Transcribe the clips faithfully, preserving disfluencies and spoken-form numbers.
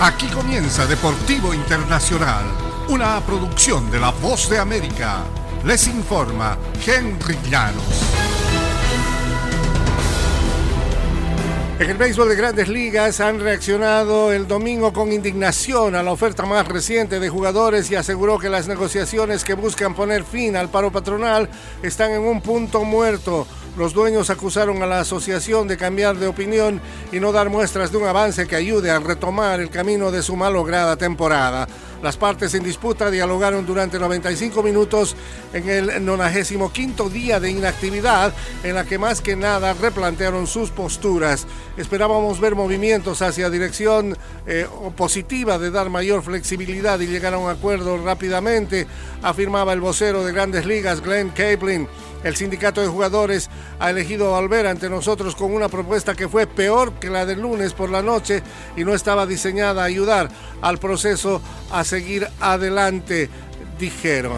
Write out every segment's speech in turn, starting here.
Aquí comienza Deportivo Internacional, una producción de La Voz de América. Les informa Henry Llanos. En el béisbol de Grandes Ligas han reaccionado el domingo con indignación a la oferta más reciente de jugadores y aseguró que las negociaciones que buscan poner fin al paro patronal están en un punto muerto. Los dueños acusaron a la asociación de cambiar de opinión y no dar muestras de un avance que ayude a retomar el camino de su malograda temporada. Las partes en disputa dialogaron durante noventa y cinco minutos en el nonagésimo quinto día de inactividad, en la que más que nada replantearon sus posturas. Esperábamos ver movimientos hacia dirección eh, positiva de dar mayor flexibilidad y llegar a un acuerdo rápidamente, afirmaba el vocero de Grandes Ligas, Glenn Capelin. El sindicato de jugadores ha elegido volver ante nosotros con una propuesta que fue peor que la del lunes por la noche y no estaba diseñada a ayudar al proceso a seguir adelante, dijeron.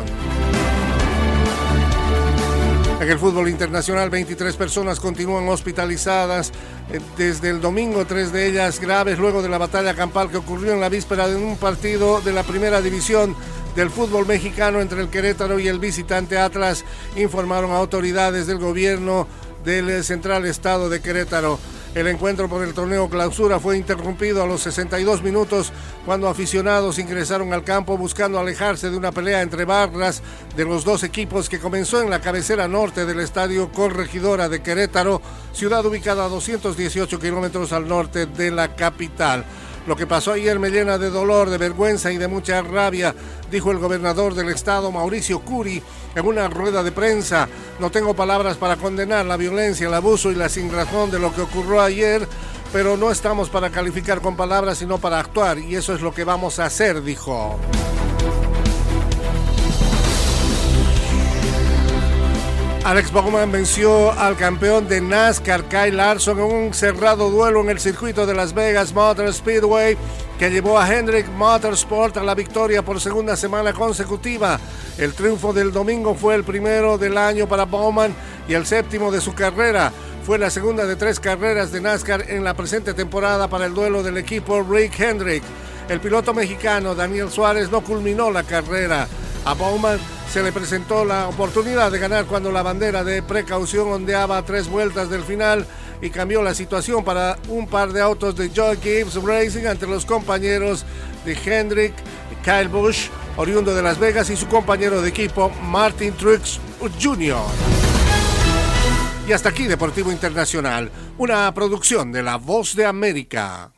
En el fútbol internacional, veintitrés personas continúan hospitalizadas desde el domingo, tres de ellas graves luego de la batalla campal que ocurrió en la víspera de un partido de la primera división del fútbol mexicano entre el Querétaro y el visitante Atlas, informaron autoridades del gobierno del central estado de Querétaro. El encuentro por el torneo clausura fue interrumpido a los sesenta y dos minutos cuando aficionados ingresaron al campo buscando alejarse de una pelea entre barras de los dos equipos que comenzó en la cabecera norte del estadio Corregidora de Querétaro, ciudad ubicada a doscientos dieciocho kilómetros al norte de la capital. Lo que pasó ayer me llena de dolor, de vergüenza y de mucha rabia, dijo el gobernador del estado, Mauricio Curi, en una rueda de prensa. No tengo palabras para condenar la violencia, el abuso y la sinrazón de lo que ocurrió ayer, pero no estamos para calificar con palabras, sino para actuar, y eso es lo que vamos a hacer, dijo. Alex Bowman venció al campeón de NASCAR, Kyle Larson, en un cerrado duelo en el circuito de Las Vegas Motor Speedway que llevó a Hendrick Motorsport a la victoria por segunda semana consecutiva. El triunfo del domingo fue el primero del año para Bowman y el séptimo de su carrera. Fue la segunda de tres carreras de NASCAR en la presente temporada para el duelo del equipo Rick Hendrick. El piloto mexicano Daniel Suárez no culminó la carrera. A Bowman se le presentó la oportunidad de ganar cuando la bandera de precaución ondeaba a tres vueltas del final y cambió la situación para un par de autos de Joe Gibbs Racing entre los compañeros de Hendrick, Kyle Busch, oriundo de Las Vegas, y su compañero de equipo Martin Truex junior Y hasta aquí Deportivo Internacional, una producción de La Voz de América.